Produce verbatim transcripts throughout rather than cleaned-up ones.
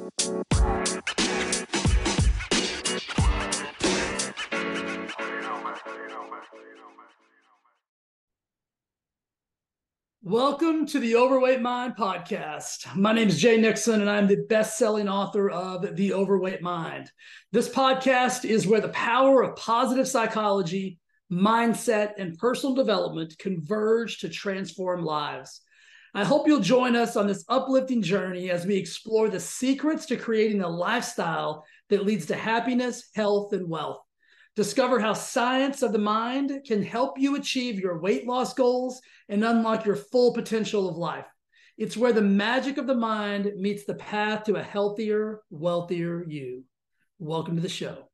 Welcome to the Overweight Mind podcast. My name is Jay Nixon, and I'm the best-selling author of The Overweight Mind. This podcast is where the power of positive psychology, mindset, and personal development converge to transform lives. I hope you'll join us on this uplifting journey as we explore the secrets to creating a lifestyle that leads to happiness, health, and wealth. Discover how science of the mind can help you achieve your weight loss goals and unlock your full potential of life. It's where the magic of the mind meets the path to a healthier, wealthier you. Welcome to the show.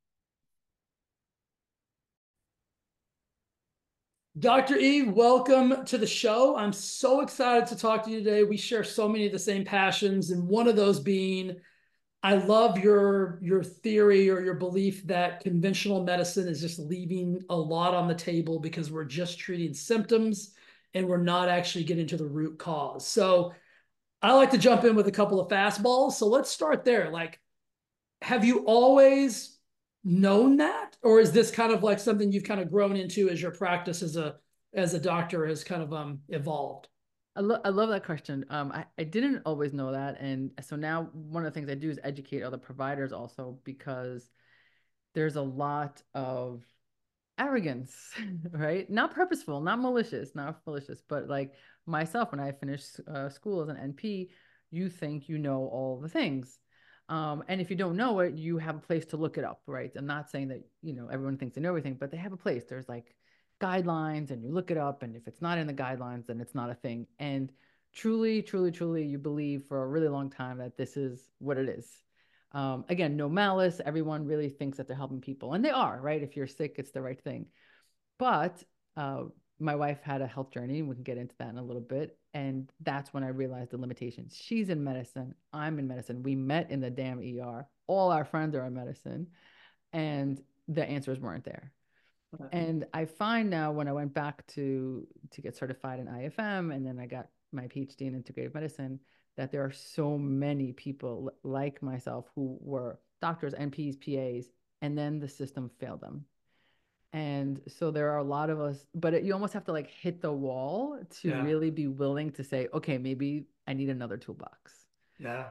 Doctor E, welcome to the show. I'm so excited to talk to you today. We share so many of the same passions, and one of those being I love your your theory or your belief that conventional medicine is just leaving a lot on the table because we're just treating symptoms and we're not actually getting to the root cause. So I like to jump in with a couple of fastballs. So let's start there. Like, have you always known that, or is this kind of like something you've kind of grown into as your practice as a as a doctor has kind of um evolved? I, lo- I love that question. Um, I, I didn't always know that. And so now one of the things I do is educate other providers also, because there's a lot of arrogance, right? Not purposeful, not malicious, not malicious, but like myself, when I finished uh, school as an N P, you think you know all the things. Um, and if you don't know it, you have a place to look it up, right? I'm not saying that, you know, everyone thinks they know everything, but they have a place. There's like guidelines and you look it up. And if it's not in the guidelines, then it's not a thing. And truly, truly, truly, you believe for a really long time that this is what it is. Um, again, no malice. Everyone really thinks that they're helping people, and they are, right? If you're sick, it's the right thing. But uh, my wife had a health journey, and we can get into that in a little bit. And that's when I realized the limitations. She's in medicine. I'm in medicine. We met in the damn E R. All our friends are in medicine, and the answers weren't there. And I find now, when I went back to to get certified in I F M, and then I got my PhD in integrative medicine, that there are so many people like myself who were doctors, N Ps, P As, and then the system failed them. And so there are a lot of us, but it, you almost have to like hit the wall to Yeah. really be willing to say, okay, maybe I need another toolbox. Yeah.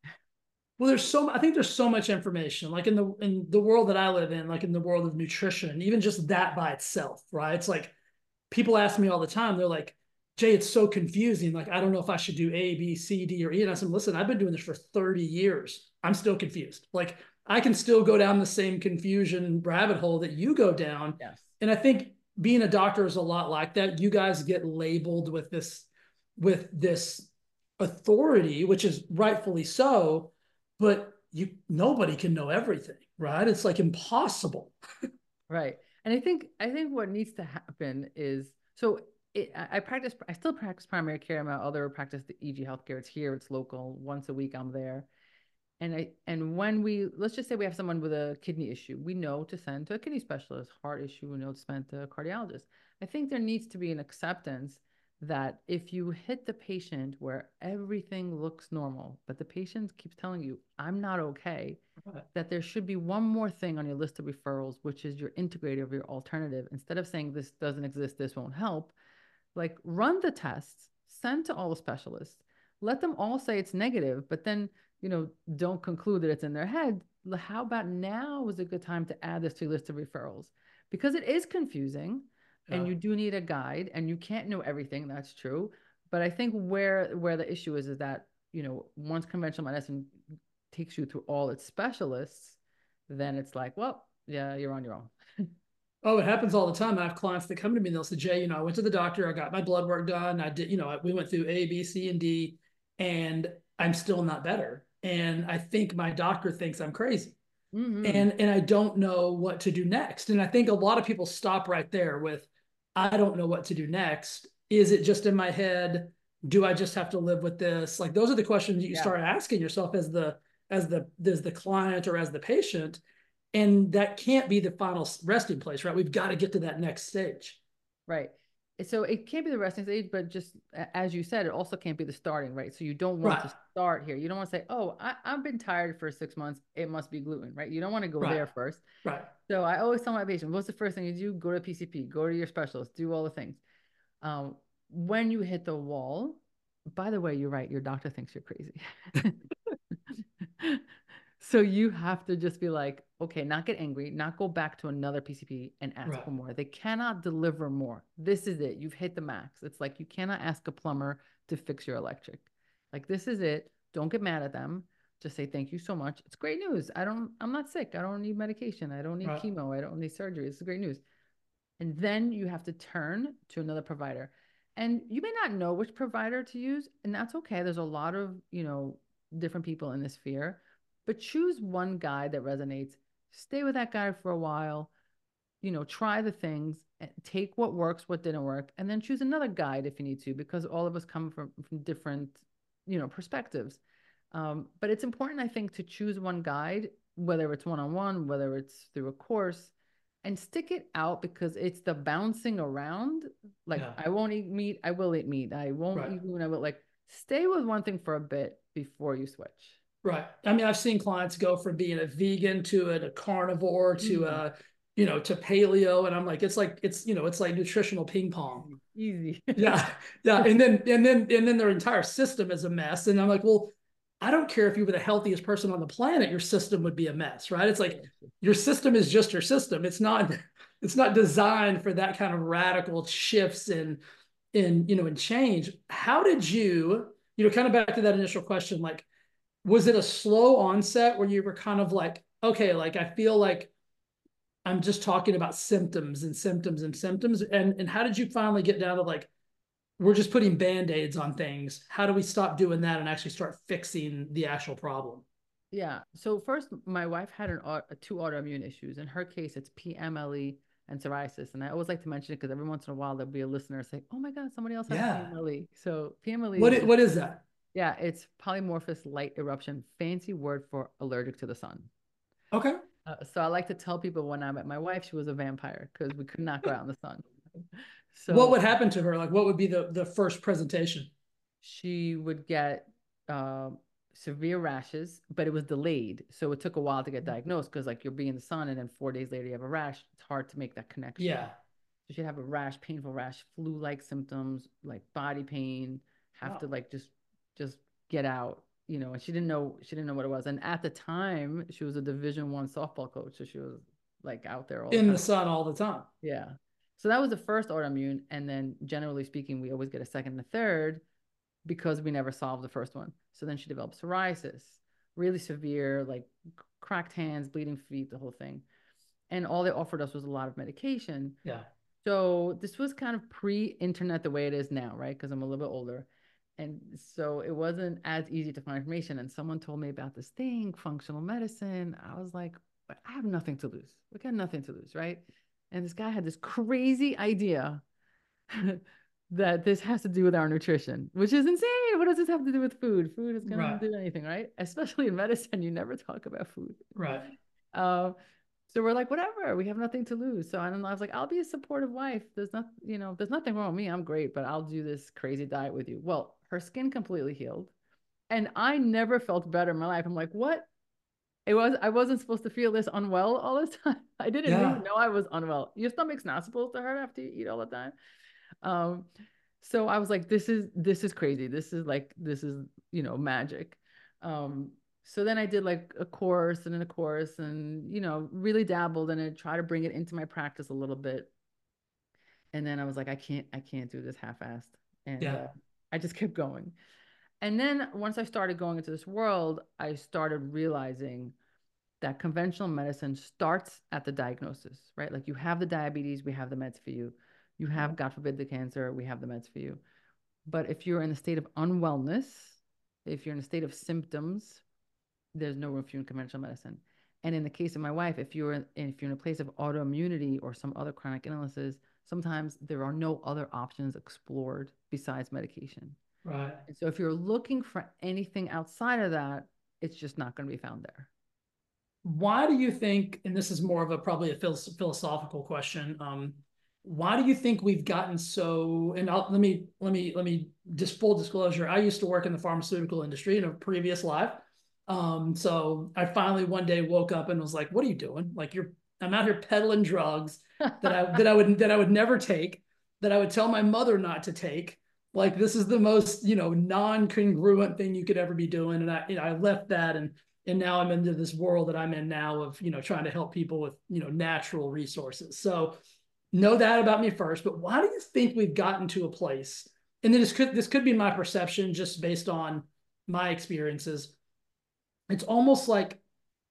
Well, there's so I think there's so much information, like in the in the world that I live in, like in the world of nutrition, even just that by itself, right? It's like people ask me all the time, they're like, Jay, it's so confusing. Like, I don't know if I should do A, B, C, D, or E. And I said, listen, I've been doing this for thirty years. I'm still confused. Like, I can still go down the same confusion rabbit hole that you go down. Yes. And I think being a doctor is a lot like that. You guys get labeled with this, with this authority, which is rightfully so, but you nobody can know everything, right? It's like impossible. Right. And I think I think what needs to happen is, so it, I practice I still practice primary care. My other practice, the E G Healthcare. It's here, it's local. Once a week I'm there. And I and when we, let's just say we have someone with a kidney issue, we know to send to a kidney specialist. Heart issue, we know to send to a cardiologist. I think there needs to be an acceptance that if you hit the patient where everything looks normal, but the patient keeps telling you, I'm not okay, that there should be one more thing on your list of referrals, which is your integrative, your alternative. Instead of saying this doesn't exist, this won't help, like run the tests, send to all the specialists, let them all say it's negative, but then, you know, don't conclude that it's in their head. How about now is a good time to add this to your list of referrals? Because it is confusing, Yeah. and you do need a guide, and you can't know everything. That's true. But I think where where the issue is is that, you know, once conventional medicine takes you through all its specialists, then it's like, well, yeah, you're on your own. Oh, it happens all the time. I have clients that come to me and they'll say, Jay, you know, I went to the doctor, I got my blood work done. I did, you know, we went through A, B, C, and D, and I'm still not better. And I think my doctor thinks I'm crazy. Mm-hmm. And and I don't know what to do next. And I think a lot of people stop right there with, I don't know what to do next. Is it just in my head? Do I just have to live with this? Like those are the questions that you Yeah. start asking yourself as the as the as the client or as the patient. And that can't be the final resting place, right? We've got to get to that next stage. Right. So it can't be the resting stage, but just as you said, it also can't be the starting, right? So you don't want Right. to start here. You don't want to say, oh, I, I've been tired for six months. It must be gluten, right? You don't want to go Right. there first. Right. So I always tell my patients, what's the first thing you do? Go to P C P, go to your specialist, do all the things. Um, when you hit the wall, by the way, you're right. Your doctor thinks you're crazy. So you have to just be like, okay, not get angry, not go back to another P C P and ask Right. for more. They cannot deliver more. This is it. You've hit the max. It's like you cannot ask a plumber to fix your electric. Like this is it. Don't get mad at them. Just say thank you so much. It's great news. I don't, I'm not sick. I don't need medication. I don't need Right. chemo. I don't need surgery. This is great news. And then you have to turn to another provider. And you may not know which provider to use, and that's okay. There's a lot of, you know, different people in this sphere, but choose one guy that resonates. Stay with that guy for a while, you know, try the things, take what works, what didn't work, and then choose another guide if you need to, because all of us come from, from different, you know, perspectives. Um, but it's important, I think, to choose one guide, whether it's one-on-one, whether it's through a course, and stick it out, because it's the bouncing around. Like, Yeah. I won't eat meat, I will eat meat. I won't Right. eat gluten, I will. Like, stay with one thing for a bit before you switch. Right. I mean, I've seen clients go from being a vegan to a, a carnivore to Mm. a, you know, to paleo. And I'm like, it's like, it's, you know, it's like nutritional ping pong. Easy. Yeah. Yeah. And then, and then, and then their entire system is a mess. And I'm like, well, I don't care if you were the healthiest person on the planet, your system would be a mess, right? It's like your system is just your system. It's not, it's not designed for that kind of radical shifts in, in, you know, in change. How did you, you know, kind of back to that initial question, like, was it a slow onset where you were kind of like, okay, like I feel like I'm just talking about symptoms and symptoms and symptoms? And, and how did you finally get down to like, we're just putting band-aids on things? How do we stop doing that and actually start fixing the actual problem? Yeah. So first, my wife had an two autoimmune issues. In her case, it's P M L E and psoriasis. And I always like to mention it because every once in a while there'll be a listener say, "Oh my God, somebody else has Yeah. P M L E." So P M L E What, is is, just, what is that? yeah, it's polymorphous light eruption, fancy word for allergic to the sun. Okay. Uh, so I like to tell people, when I met my wife, she was a vampire because we could not go out in the sun. What So would happen to her? Like, what would be the, the first presentation? she would get uh, severe rashes, but it was delayed. So it took a while to get diagnosed, because like you'll be in the sun and then four days later you have a rash. It's hard to make that connection. Yeah. So she'd have a rash, painful rash, flu-like symptoms, like body pain, have Wow. to like just just get out, you know, and she didn't know she didn't know what it was. And at the time, she was a Division One softball coach. So she was like out there all the In the time. sun all the time. Yeah. So that was the first autoimmune. And then generally speaking, we always get a second and a third, because we never solved the first one. So then she developed psoriasis, really severe, like cracked hands, bleeding feet, the whole thing. And all they offered us was a lot of medication. Yeah. So this was kind of pre-internet the way it is now, right? Because I'm a little bit older. And so it wasn't as easy to find information. And someone told me about this thing, functional medicine. I was like, I have nothing to lose. We got nothing to lose, right? And this guy had this crazy idea that this has to do with our nutrition, which is insane. What does this have to do with food? Food is going Right. to do anything, right? Especially in medicine, you never talk about food. Right. Uh, so we're like, whatever, we have nothing to lose. So I don't know. I was like, I'll be a supportive wife. There's not, you know, there's nothing wrong with me. I'm great, but I'll do this crazy diet with you. Well, her skin completely healed. And I never felt better in my life. I'm like, what? It was, I wasn't supposed to feel this unwell all the time. I didn't even Yeah. know I was unwell. Your stomach's not supposed to hurt after you eat all the time. Um, so I was like, this is, this is crazy. This is like, this is, you know, magic. Um, so then I did like a course and then a course and, you know, really dabbled in it, try to bring it into my practice a little bit. And then I was like, I can't, I can't do this half-assed. And Yeah. uh, I just kept going. And then once I started going into this world, I started realizing that conventional medicine starts at the diagnosis, right? Like you have the diabetes, we have the meds for you. You have, God forbid, the cancer, we have the meds for you. But if you're in a state of unwellness, if you're in a state of symptoms, there's no room for you in conventional medicine. And in the case of my wife, if you're in, if you're in a place of autoimmunity or some other chronic illnesses, sometimes there are no other options explored besides medication. Right. And so if you're looking for anything outside of that, it's just not going to be found there. Why do you think, and this is more of a probably a philosophical question, um, why do you think we've gotten so, and I'll, let me, let me, let me just full disclosure. I used to work in the pharmaceutical industry in a previous life. Um, so I finally one day woke up and was like, what are you doing? Like you're, I'm out here peddling drugs that I, that I would, that I would never take, that I would tell my mother not to take. Like, this is the most, you know, non-congruent thing you could ever be doing. And I, you know, I left that, and, and now I'm into this world that I'm in now of, you know, trying to help people with, you know, natural resources. So know that about me first, but why do you think we've gotten to a place? And then this could, this could be my perception just based on my experiences. It's almost like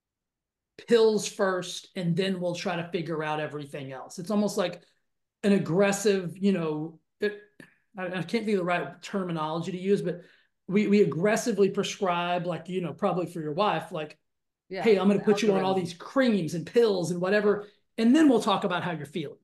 pills first, and then we'll try to figure out everything else. It's almost like an aggressive, you know, it, I, I can't think of the right terminology to use, but we, we aggressively prescribe, like, you know, probably for your wife, like, Yeah, hey, I'm going to the put you on all algorithm. these creams and pills and whatever. And then we'll talk about how you're feeling.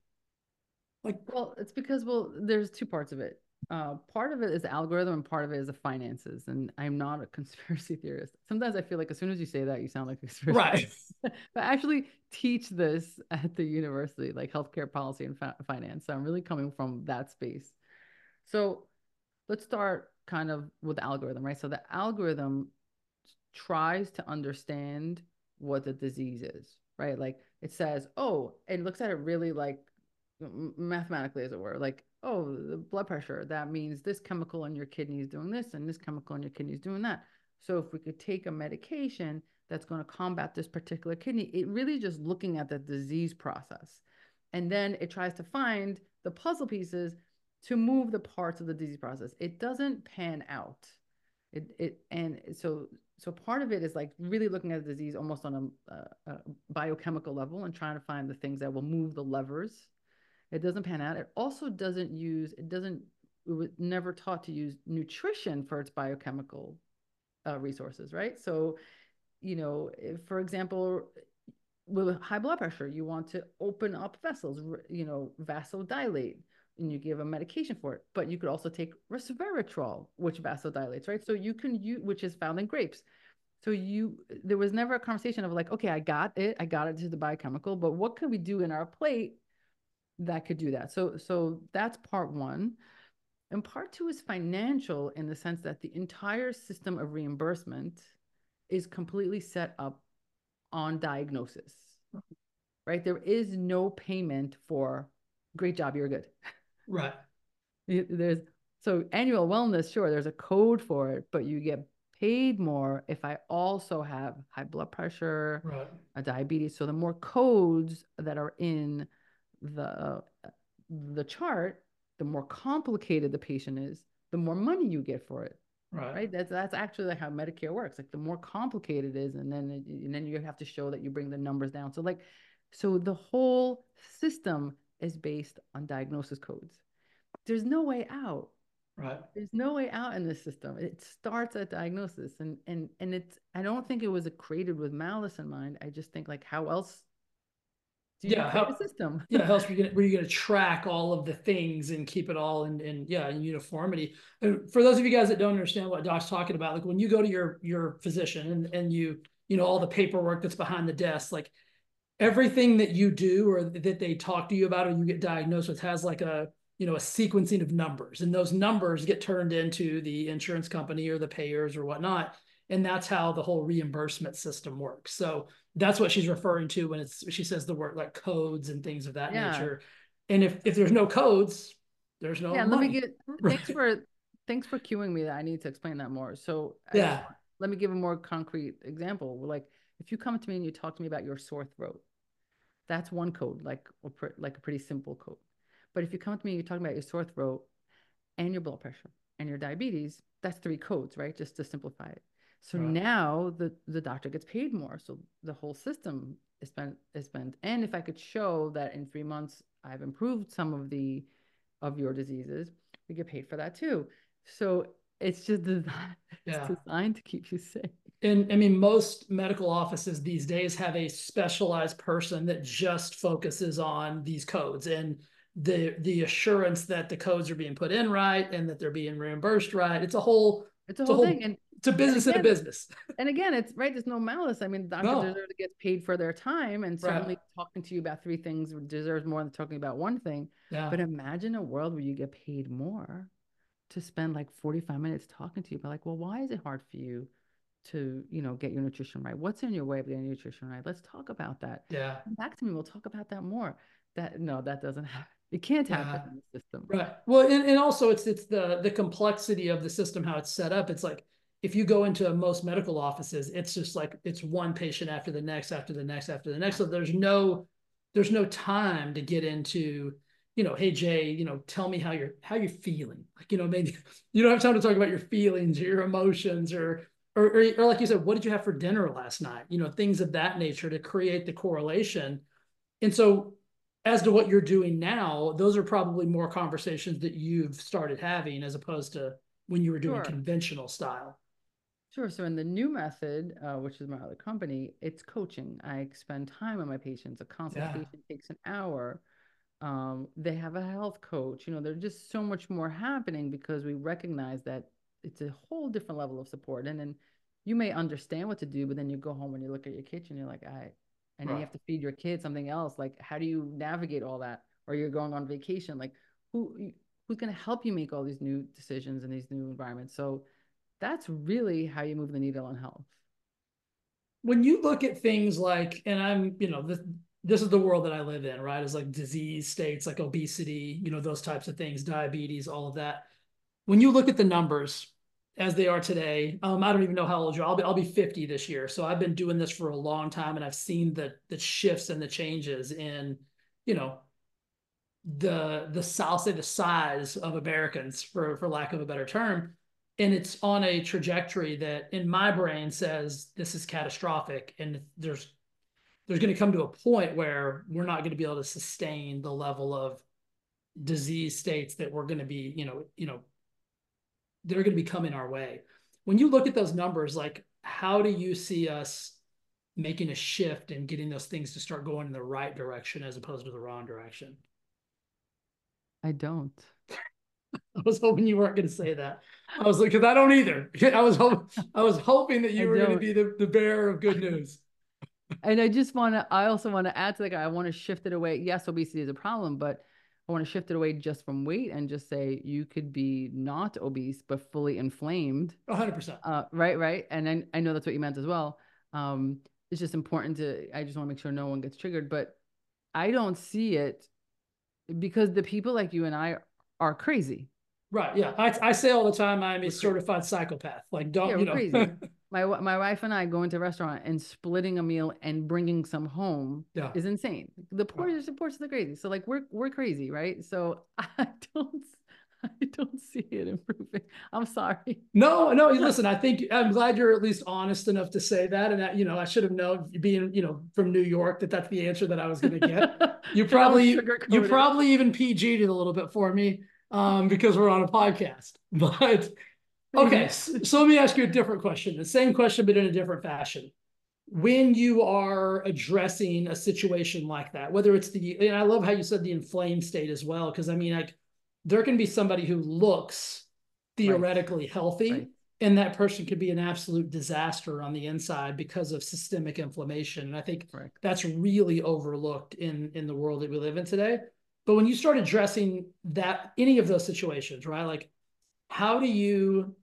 Like, Well, it's because, well, there's two parts of it. Uh, part of it is the algorithm, and part of it is the finances. And I'm not a conspiracy theorist. Sometimes I feel like as soon as you say that, you sound like a conspiracy right. theorist. But I actually teach this at the university, like healthcare policy and fi- finance. So I'm really coming from that space. So let's start kind of with the algorithm, right? So the algorithm tries to understand what the disease is, right? Like it says, oh, it looks at it really like mathematically, as it were, like, oh, the blood pressure, that means this chemical in your kidney is doing this and this chemical in your kidney is doing that. So if we could take a medication that's going to combat this particular kidney, it really just looking at the disease process. And then it tries to find the puzzle pieces to move the parts of the disease process. It doesn't pan out. It, it and so so part of it is like really looking at the disease almost on a, a, a biochemical level and trying to find the things that will move the levers. It doesn't pan out. It also doesn't use, it doesn't, it was never taught to use nutrition for its biochemical uh, resources, right? So, you know, if, for example, with high blood pressure, you want to open up vessels, you know, vasodilate, and you give a medication for it. But you could also take resveratrol, which vasodilates, right? So you can use, which is found in grapes. So you, there was never a conversation of like, okay, I got it, I got it to the biochemical, but what can we do in our plate that could do that? So, so that's part one. And part two is financial in the sense that the entire system of reimbursement is completely set up on diagnosis, right? There is no payment for great job, you're good. Right. There's so annual wellness, sure, there's a code for it, but you get paid more if I also have high blood pressure, Right. a diabetes. So the more codes that are in the the chart, the more complicated the patient is, the more money you get for it. Right. Right. That's that's actually like how Medicare works. Like the more complicated it is, and then it, and then you have to show that you bring the numbers down. So like, so the whole system is based on diagnosis codes. There's no way out. Right. There's no way out in this system. It starts at diagnosis, and and and it's. I don't think it was created with malice in mind. I just think like, how else do you Yeah. create a How, system? yeah. How else were you gonna, were you gonna track all of the things and keep it all in, in yeah, in uniformity? And for those of you guys that don't understand what Doc's talking about, like when you go to your your physician and, and you, you know, all the paperwork that's behind the desk, like everything that you do or that they talk to you about or you get diagnosed with has like a, you know, a sequencing of numbers, and those numbers get turned into the insurance company or the payers or whatnot. And that's how the whole reimbursement system works. So that's what she's referring to when it's, she says the word like codes and things of that Yeah, nature. And if, if there's no codes, there's no yeah. Let me money. get. Thanks Right. for thanks for cueing me. That I need to explain that more. So I just Yeah. let me give a more concrete example. Like if you come to me and you talk to me about your sore throat, that's one code, like like a pretty simple code. But if you come to me and you're talking about your sore throat and your blood pressure and your diabetes, that's three codes, right? Just to simplify it. So Right. now the the doctor gets paid more. So the whole system is spent is spent. And if I could show that in three months I've improved some of the of your diseases, we get paid for that too. So it's just designed, it's Yeah. designed to keep you safe. And I mean, most medical offices these days have a specialized person that just focuses on these codes and the the assurance that the codes are being put in right and that they're being reimbursed right. It's a whole It's a it's a whole thing. whole And It's a business and, and a business. And again, it's right. There's no malice. I mean, the doctor no. deserves to get paid for their time, and certainly right. talking to you about three things deserves more than talking about one thing. Yeah. But imagine a world where you get paid more to spend like forty-five minutes talking to you. But like, well, why is it hard for you to, you know, get your nutrition right? What's in your way of getting your nutrition right? Let's talk about that. Yeah. Come back to me. We'll talk about that more. That no, that doesn't happen. It can't happen yeah. in the system. Right. Well, and, and also it's it's the the complexity of the system, how it's set up. It's like if you go into most medical offices, it's just like it's one patient after the next, after the next, after the next. So there's no there's no time to get into, you know, hey Jay, you know, tell me how you're how you're feeling. Like, you know, maybe you don't have time to talk about your feelings or your emotions or or, or, or like you said, what did you have for dinner last night? You know, things of that nature to create the correlation. And so as to what you're doing now, those are probably more conversations that you've started having as opposed to when you were doing sure. conventional style. Sure. So in the new method, uh, which is my other company, it's coaching. I spend time on my patients. A consultation yeah. takes an hour. Um, they have a health coach. You know, there's just so much more happening because we recognize that it's a whole different level of support. And then you may understand what to do, but then you go home and you look at your kitchen, you're like, I, and right. then you have to feed your kid something else. Like, how do you navigate all that? Or you're going on vacation. Like, who who's going to help you make all these new decisions in these new environments? So that's really how you move the needle on health. When you look at things like, and I'm, you know, this, this is the world that I live in, right? Is like disease states, like obesity, you know, those types of things, diabetes, all of that. When you look at the numbers as they are today, um, I don't even know how old you are. I'll be, I'll be fifty this year. So I've been doing this for a long time and I've seen the, the shifts and the changes in, you know, the, the, I'll say the size of Americans for, for lack of a better term. And it's on a trajectory that in my brain says this is catastrophic. And there's, there's going to come to a point where we're not going to be able to sustain the level of disease states that we're going to be, you know, you know, they're going to be coming our way. When you look at those numbers, like how do you see us making a shift and getting those things to start going in the right direction as opposed to the wrong direction? I don't. I was hoping you weren't going to say that. I was like, because I don't either. I was hoping, I was hoping that you I were going to be the, the bearer of good news. And I just want to, I also want to add to that. I want to shift it away. Yes, obesity is a problem, but I want to shift it away just from weight and just say you could be not obese, but fully inflamed. one hundred percent. Uh, right, right. And I, I know that's what you meant as well. Um, it's just important to, I just want to make sure no one gets triggered, but I don't see it because the people like you and I are crazy. Right. Yeah. I, I say all the time, I'm a certified psychopath. Like, don't, yeah, you know. Crazy. my, my wife and I going to a restaurant and splitting a meal and bringing some home yeah. is insane. The portion supports the crazy. So like, we're, we're crazy. Right. So I don't, I don't see it improving. I'm sorry. No, no. Listen, I think I'm glad you're at least honest enough to say that. And that, you know, I should have known being, you know, from New York, that that's the answer that I was going to get. You probably, you probably even P G'd it a little bit for me. Um, because we're on a podcast, but okay. So, so let me ask you a different question, the same question, but in a different fashion. When you are addressing a situation like that, whether it's the, and I love how you said the inflamed state as well. Cause I mean, like there can be somebody who looks theoretically right. healthy right. and that person could be an absolute disaster on the inside because of systemic inflammation. And I think right. that's really overlooked in, in the world that we live in today. But when you start addressing that, any of those situations, right? Like, how do you,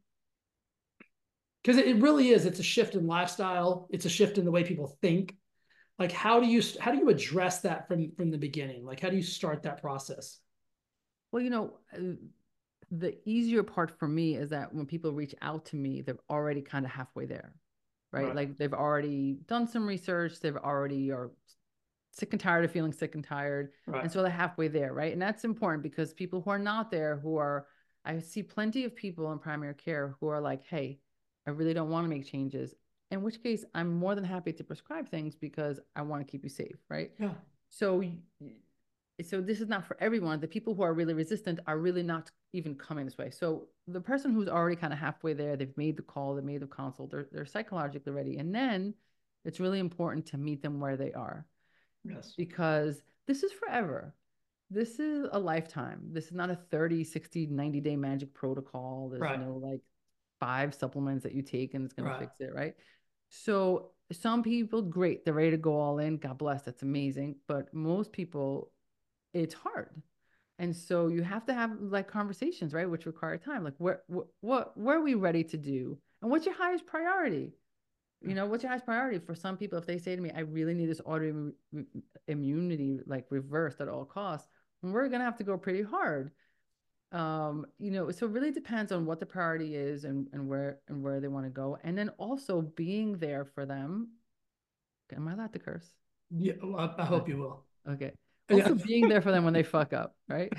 because it really is, it's a shift in lifestyle. It's a shift in the way people think. Like, how do you, how do you address that from, from the beginning? Like, how do you start that process? Well, you know, the easier part for me is that when people reach out to me, they're already kind of halfway there, right? right? Like they've already done some research. They've already are sick and tired of feeling sick and tired. Right. And so they're halfway there, right? And that's important because people who are not there, who are, I see plenty of people in primary care who are like, hey, I really don't want to make changes. In which case, I'm more than happy to prescribe things because I want to keep you safe, right? Yeah. So, so this is not for everyone. The people who are really resistant are really not even coming this way. So the person who's already kind of halfway there, they've made the call, they made the consult, they're, they're psychologically ready. And then it's really important to meet them where they are. Yes. Because this is forever. This is a lifetime. This is not a thirty, sixty, ninety day magic protocol. There's right. no like five supplements that you take and it's going Right. to fix it, right? So some people, great, they're ready to go all in. God bless, that's amazing. But most people, it's hard. And so you have to have like conversations, right? Which require time. Like what, what, what, what are we ready to do? And what's your highest priority? You know, what's your highest priority? For some people, if they say to me, I really need this autoimmunity like reversed at all costs, we're going to have to go pretty hard. Um, you know, so it really depends on what the priority is and, and where and where they want to go. And then also being there for them. Am I allowed to curse? Yeah, well, I, I hope Okay. you will. Okay. Yeah. Also being there for them when they fuck up, right?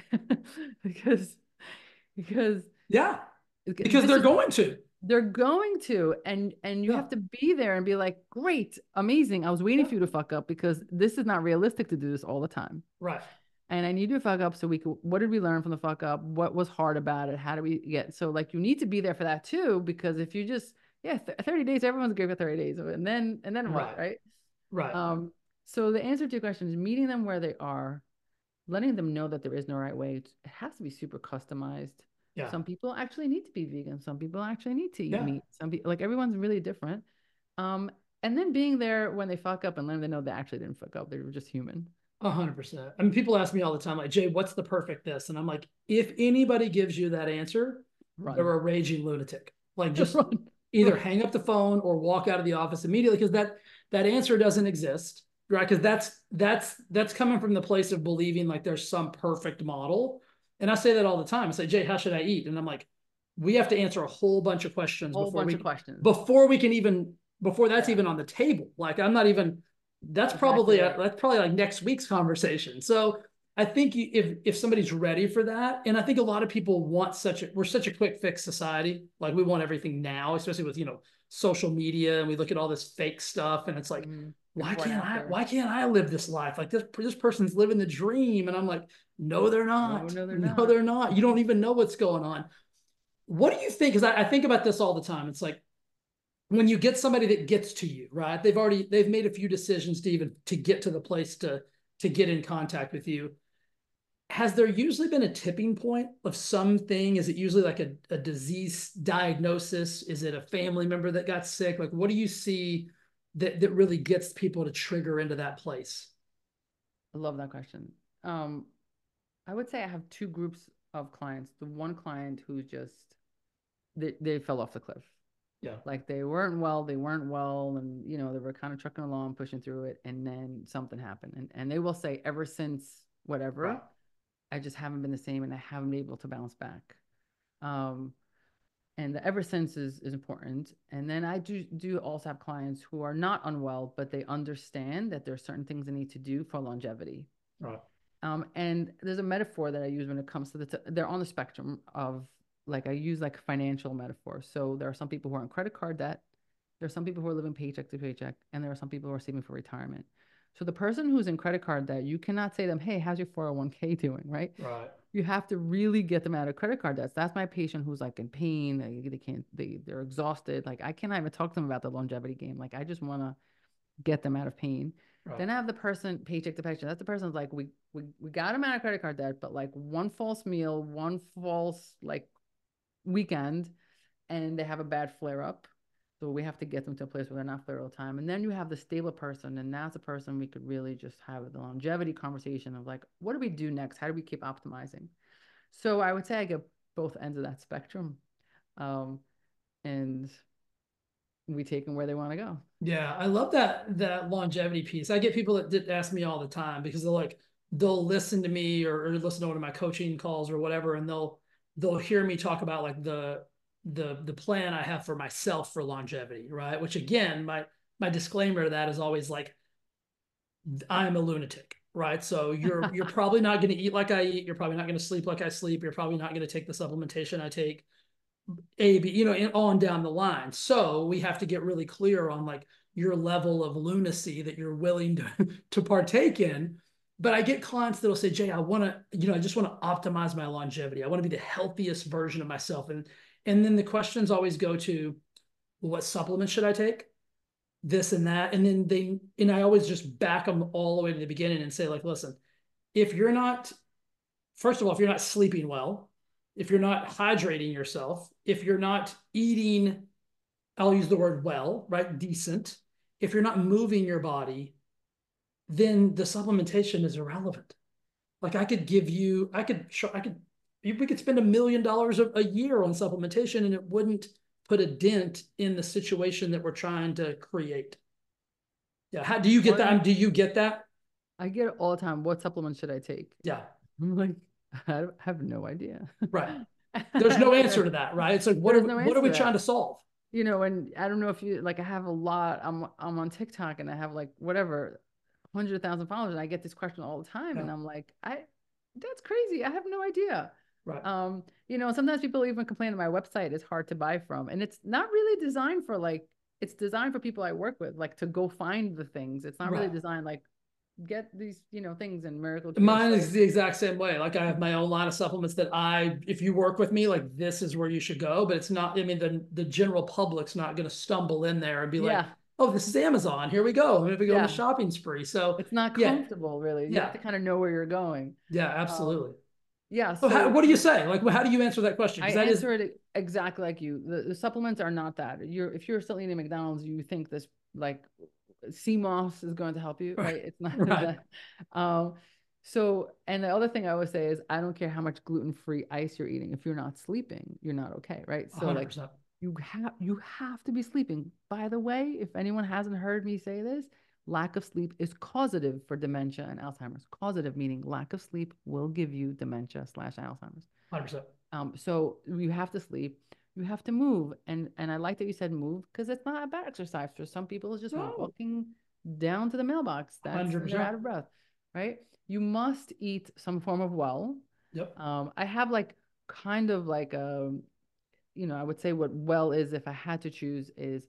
because because Yeah. Because this they're is going to. they're going to, and and you Yeah. have to be there and be like, great, amazing. I was waiting Yeah. for you to fuck up because this is not realistic to do this all the time. Right. And I need you to fuck up so we could, what did we learn from the fuck up? What was hard about it? How do we get, so like you need to be there for that too, because if you just, yeah, thirty days, everyone's great for thirty days. And then, and then what, Right. right? Right. Um, so the answer to your question is meeting them where they are, letting them know that there is no right way. It has to be super customized. Yeah. Some people actually need to be vegan. Some people actually need to eat Yeah. meat. Some people, like everyone's really different. Um, and then being there when they fuck up and letting them know they actually didn't fuck up. They were just human. A hundred percent. I mean, people ask me all the time, like, Jay, what's the perfect this? And I'm like, if anybody gives you that answer, Run. they're a raging lunatic. Like, just Run. either Run. hang up the phone or walk out of the office immediately, because that that answer doesn't exist, right? Because that's that's that's coming from the place of believing like there's some perfect model. And I say that all the time. I say, Jay, how should I eat? And I'm like, we have to answer a whole bunch of questions whole before bunch we of questions before we can even before that's yeah. even on the table. Like, I'm not even. That's exactly probably right. a, that's probably like next week's conversation. So I think if if somebody's ready for that, and I think a lot of people want such a we're such a quick fix society. Like, we want everything now, especially with, you know, social media, and we look at all this fake stuff, and it's like, mm-hmm. why can't I why can't I live this life? Like, this this person's living the dream, and I'm like, no, they're not. No, no, they're no, not. they're not. You don't even know what's going on. What do you think? Because I, I think about this all the time. It's like, when you get somebody that gets to you, right? They've already, they've made a few decisions to even, to get to the place to, to get in contact with you. Has there usually been a tipping point of something? Is it usually like a, a disease diagnosis? Is it a family member that got sick? Like, what do you see that, that really gets people to trigger into that place? I love that question. Um, I would say I have two groups of clients. The one client who's just, they, they fell off the cliff. Yeah. Like they weren't well, they weren't well, and you know, they were kind of trucking along, pushing through it, and then something happened. And and they will say, ever since whatever, right. I just haven't been the same and I haven't been able to bounce back. Um, and the ever since is is important. And then I do do also have clients who are not unwell, but they understand that there are certain things they need to do for longevity. Right. Um, and there's a metaphor that I use when it comes to the, t- they're on the spectrum of, like I use like financial metaphors. So there are some people who are on credit card debt. There are some people who are living paycheck to paycheck, and there are some people who are saving for retirement. So the person who's in credit card debt, you cannot say to them, hey, how's your four oh one k doing, right? Right. You have to really get them out of credit card debts. That's my patient who's like in pain. They, they can't, they, they're exhausted. Like I cannot even talk to them about the longevity game. Like I just want to get them out of pain. Right. Then I have the person paycheck to paycheck. That's the person's like, we, we, we got them out of credit card debt, but like one false meal, one false like weekend, and they have a bad flare up. So we have to get them to a place where they're not flare all the time. And then you have the stable person, and that's a person we could really just have the longevity conversation of like, what do we do next? How do we keep optimizing? So I would say I get both ends of that spectrum. Um, and we take them where they want to go. Yeah, I love that that longevity piece. I get people that ask me all the time because they're like, they'll listen to me or, or listen to one of my coaching calls or whatever, and they'll they'll hear me talk about like the the the plan I have for myself for longevity, right? Which again, my my disclaimer to that is always like, I'm a lunatic, right? So you're you're probably not going to eat like I eat. You're probably not going to sleep like I sleep. You're probably not going to take the supplementation I take. A, B, you know, on down the line. So we have to get really clear on like your level of lunacy that you're willing to, to partake in. But I get clients that'll say, Jay, I want to, you know, I just want to optimize my longevity. I want to be the healthiest version of myself. And, and then the questions always go to, well, what supplements should I take? This and that. And then they, and I always just back them all the way to the beginning and say like, listen, if you're not, first of all, if you're not sleeping well, if you're not hydrating yourself, if you're not eating, I'll use the word well, right? Decent. If you're not moving your body, then the supplementation is irrelevant. Like I could give you, I could show, I could, we could spend a million dollars a year on supplementation and it wouldn't put a dent in the situation that we're trying to create. Yeah. How do you get that? Do you get that? I get it all the time. What supplement should I take? Yeah. I'm like, I have no idea. Right. There's no answer to that, right? It's like, what are, no what are we to trying to solve? You know, and I don't know if you, like, I have a lot, I'm, I'm on TikTok and I have like, whatever, one hundred thousand followers. And I get this question all the time. Yeah. And I'm like, I, that's crazy. I have no idea. Right. Um, you know, sometimes people even complain that my website is hard to buy from. And it's not really designed for like, it's designed for people I work with, like to go find the things. It's not right. really designed like, get these, you know, things in Miracle Cure. Mine is the exact same way. Like I have my own line of supplements that I, if you work with me, like this is where you should go, but it's not, I mean, the, the general public's not going to stumble in there and be like, yeah. oh, this is Amazon. Here we go. Maybe we go yeah. on a shopping spree. So it's not comfortable yeah. really. You yeah. have to kind of know where you're going. Yeah, absolutely. Um, yeah. So, so how, what do you say? Like, how do you answer that question? I that answer is... it exactly like you. The, the supplements are not that. You're, if you're still eating McDonald's, you think this like sea moss is going to help you, right? It's not right. that. Um, so, and the other thing I always say is, I don't care how much gluten-free ice you're eating. If you're not sleeping, you're not okay, right? So one hundred percent. Like you have, you have to be sleeping. By the way, if anyone hasn't heard me say this, lack of sleep is causative for dementia and Alzheimer's. Causative meaning lack of sleep will give you dementia slash Alzheimer's. one hundred percent. Um, so you have to sleep. You have to move. And and I like that you said move, because it's not a bad exercise. For some people, it's just oh. walking down to the mailbox. That's one hundred percent. They're out of breath, right? You must eat some form of well. Yep. Um, I have like kind of like a, you know, I would say what well is, if I had to choose, is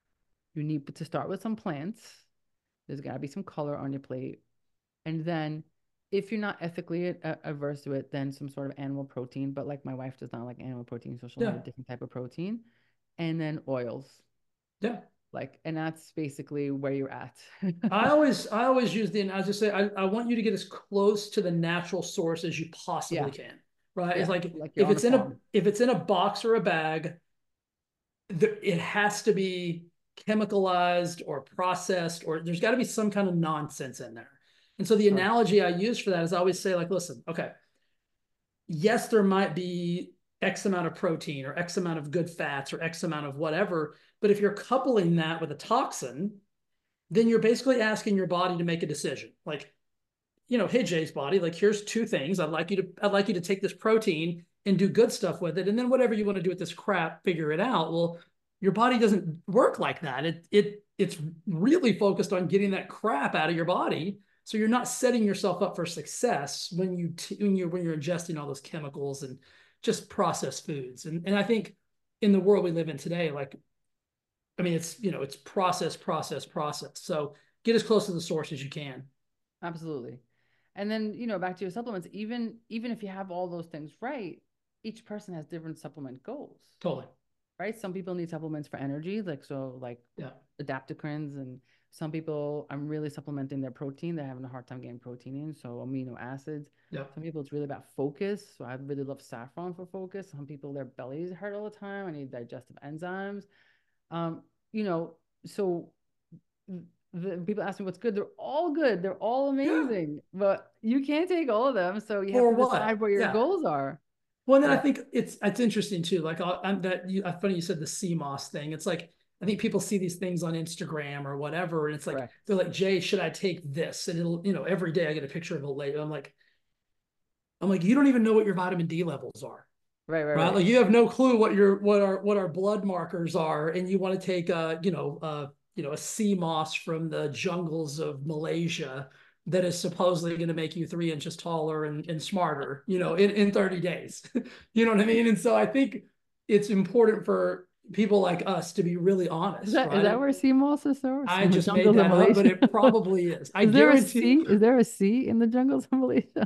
you need to start with some plants. There's got to be some color on your plate. And then if you're not ethically averse to it, then some sort of animal protein. But like my wife does not like animal protein, so she'll yeah. have a different type of protein. And then oils. Yeah. Like, and that's basically where you're at. I always, I always use the, I just say, I, I want you to get as close to the natural source as you possibly yeah. can. Right. Yeah. It's like, like if it's in farm. a, if it's in a box or a bag, the, it has to be chemicalized or processed, or there's got to be some kind of nonsense in there. And so the sure. analogy I use for that is I always say, like, listen, okay, yes, there might be X amount of protein or X amount of good fats or X amount of whatever, but if you're coupling that with a toxin, then you're basically asking your body to make a decision. Like, you know, hey, Jay's body, like, here's two things. I'd like you to, I'd like you to take this protein and do good stuff with it. And then whatever you want to do with this crap, figure it out. Well, your body doesn't work like that. It, it, it's really focused on getting that crap out of your body. So you're not setting yourself up for success when you, t when you're, when you're ingesting all those chemicals and just processed foods. And, and I think in the world we live in today, like, I mean, it's, you know, it's process, process, process. So get as close to the source as you can. Absolutely. And then, you know, back to your supplements, even, even if you have all those things right, each person has different supplement goals. Totally. Right. Some people need supplements for energy, like, so like yeah. adaptocrines, and some people, I'm really supplementing their protein. They're having a hard time getting protein in. So amino acids. Yeah. Some people, it's really about focus. So I really love saffron for focus. Some people, their bellies hurt all the time. I need digestive enzymes. Um, you know, so the people ask me what's good. They're all good. They're all amazing, yeah. but you can't take all of them. So you have or to decide what, what your yeah. goals are. Well, and then yeah. I think it's, it's interesting too. Like I'm that you, I funny you said the C M O S thing. It's like, I think people see these things on Instagram or whatever. And it's like, Correct. They're like, Jay, should I take this? And it'll, you know, every day I get a picture of a lady. I'm like, I'm like, you don't even know what your vitamin D levels are. Right, right, right. right. Like you have no clue what your, what our, what our blood markers are. And you want to take a, you know, uh, you know, a sea moss from the jungles of Malaysia that is supposedly going to make you three inches taller and, and smarter, you know, in, in thirty days, you know what I mean? And so I think it's important for people like us to be really honest. Is that, right? is that where sea moss is? There? I just made that up, but it probably is. I is there guarantee. A sea? Is there a sea in the jungles of Malaysia?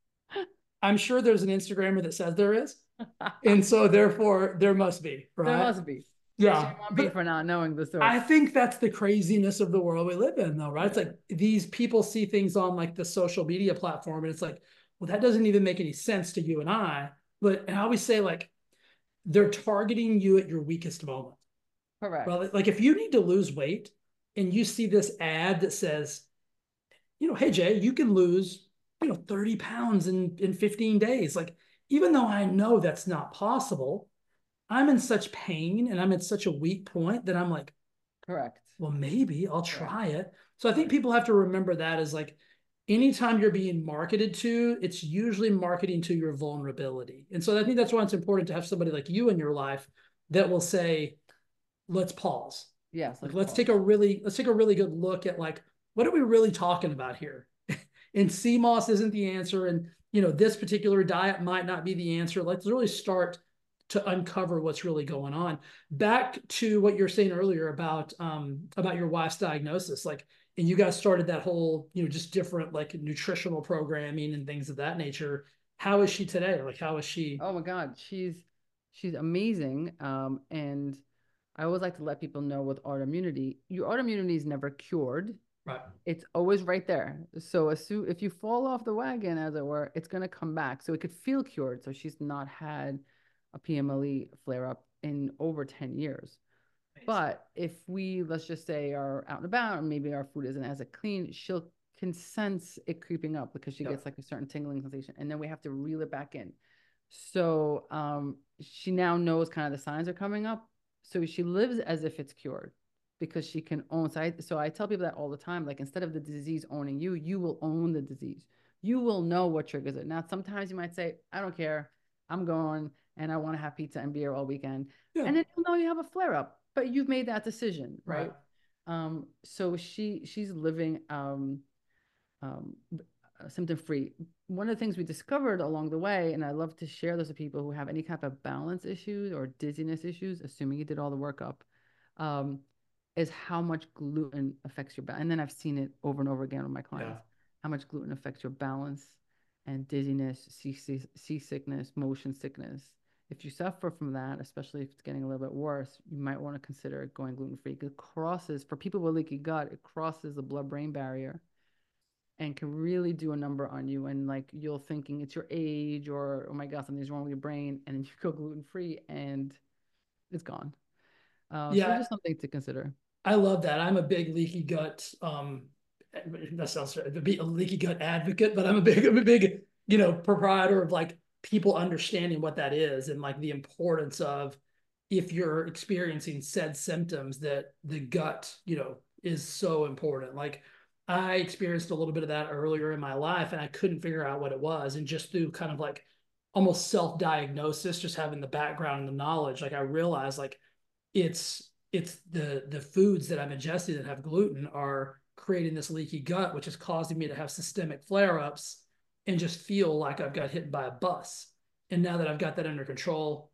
I'm sure there's an Instagrammer that says there is. And so therefore there must be, right? There must be. Yeah. Be for not knowing the source. I think that's the craziness of the world we live in though, right? It's like these people see things on like the social media platform and it's like, well, that doesn't even make any sense to you and I, but and I always say like they're targeting you at your weakest moment. Correct. Well, like if you need to lose weight and you see this ad that says, you know, hey Jay, you can lose, you know, thirty pounds in in fifteen days. Like, even though I know that's not possible, I'm in such pain and I'm at such a weak point that I'm like, Correct. well, maybe I'll Correct. try it. So I think Right. people have to remember that as like anytime you're being marketed to, it's usually marketing to your vulnerability. And so I think that's why it's important to have somebody like you in your life that will say, let's pause. Yes, Like let's let's pause. take a really let's take a really good look at like what are we really talking about here? And C M O S isn't the answer, and you know this particular diet might not be the answer. Let's really start to uncover what's really going on. Back to what you're saying earlier about um, about your wife's diagnosis, like, and you guys started that whole, you know, just different like nutritional programming and things of that nature. How is she today? Like, how is she? Oh my God, she's she's amazing. Um, and I always like to let people know with autoimmunity, your autoimmunity is never cured. Right. It's always right there. So as soon, if you fall off the wagon, as it were, it's gonna come back. So it could feel cured. So she's not had a P M L E flare up in over ten years. But if we, let's just say, are out and about and maybe our food isn't as clean, she'll can sense it creeping up because she Yep. gets like a certain tingling sensation, and then we have to reel it back in. So um, she now knows kind of the signs are coming up. So she lives as if it's cured because she can own. So I, so I tell people that all the time. Like, instead of the disease owning you, you will own the disease. You will know what triggers it. Now, sometimes you might say, I don't care. I'm going and I want to have pizza and beer all weekend. Yeah. And then you'll know you have a flare up, but you've made that decision, Right. right? Um, so she she's living um, um, symptom free. One of the things we discovered along the way, and I love to share this with people who have any type of balance issues or dizziness issues, assuming you did all the workup, um, is how much gluten affects your balance. And then I've seen it over and over again with my clients, Yeah. how much gluten affects your balance and dizziness, seasickness, motion sickness. If you suffer from that, especially if it's getting a little bit worse, you might want to consider going gluten free. It crosses, for people with leaky gut, it crosses the blood brain barrier and can really do a number on you. And like, you're thinking it's your age, or oh my God, something's wrong with your brain, and then you go gluten free and it's gone. Uh, so Yeah. just something to consider. I love that. I'm a big leaky gut. Um, that sounds right. A leaky gut advocate, but I'm a big, I'm a big, you know, proprietor of like people understanding what that is and like the importance of if you're experiencing said symptoms that the gut, you know, is so important. Like I experienced a little bit of that earlier in my life and I couldn't figure out what it was. And just through kind of like almost self-diagnosis, just having the background and the knowledge, like I realized like it's it's the the foods that I'm ingesting that have gluten are creating this leaky gut, which is causing me to have systemic flare-ups and just feel like I've got hit by a bus. And now that I've got that under control,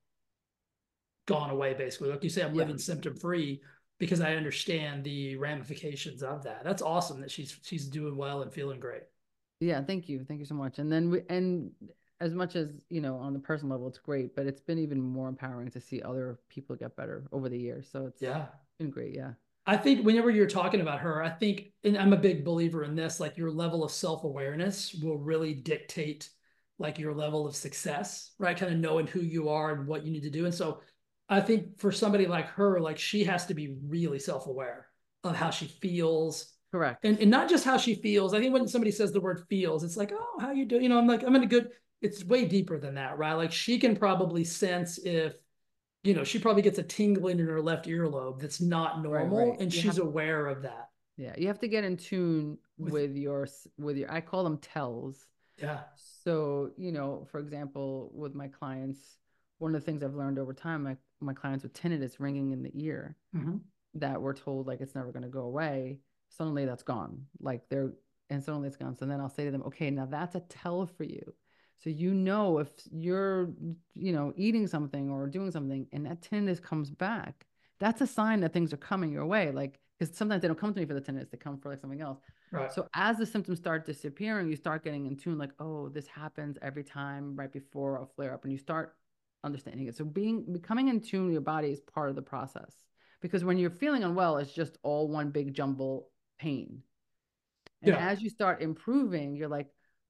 gone away basically. Like you say, I'm Yeah. living symptom free because I understand the ramifications of that. That's awesome that she's she's doing well and feeling great. Yeah. Thank you. Thank you so much. And then we, and as much as, you know, on the personal level, it's great, but it's been even more empowering to see other people get better over the years. So it's Yeah. been great. Yeah. I think whenever you're talking about her, I think, and I'm a big believer in this, like your level of self-awareness will really dictate like your level of success, right? Kind of knowing who you are and what you need to do. And so I think for somebody like her, like she has to be really self-aware of how she feels. Correct. And, and not just how she feels. I think when somebody says the word feels, it's like, oh, how you doing? You know, I'm like, I'm in a good, it's way deeper than that, right? Like she can probably sense if you know, she probably gets a tingling in her left earlobe that's not Right. normal, Right. and You she's have, aware of that. yeah, you have to get in tune With with your, with your, I call them tells. yeah, So, you know, for example, with my clients, one of the things I've learned over time, my, my clients with tinnitus ringing in the ear, mm-hmm. that we're told like it's never going to go away, suddenly that's gone. Like they're, and suddenly it's gone. So then I'll say to them, okay, now that's a tell for you. So you know if you're, you know, eating something or doing something and that tinnitus comes back, that's a sign that things are coming your way. Like, because sometimes they don't come to me for the tinnitus, they come for like something else. Right. So as the symptoms start disappearing, you start getting in tune, like, oh, this happens every time right before a flare up, and you start understanding it. So being becoming in tune with your body is part of the process. Because when you're feeling unwell, it's just all one big jumble pain. And Yeah. as you start improving, you're like,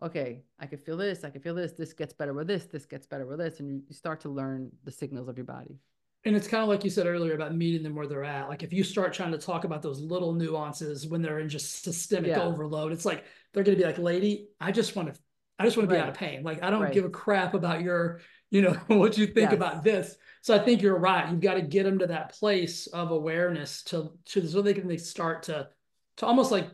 okay, I can feel this, I can feel this, this gets better with this, this gets better with this. And you, you start to learn the signals of your body. And it's kind of like you said earlier about meeting them where they're at. Like if you start trying to talk about those little nuances when they're in just systemic Yeah. overload, it's like they're going to be like, lady, I just want to, I just want to be out of Right. pain. Like I don't Right. give a crap about your, you know, what you think Yes. about this. So I think you're right. You've got to get them to that place of awareness to, to so they can they start to, to almost like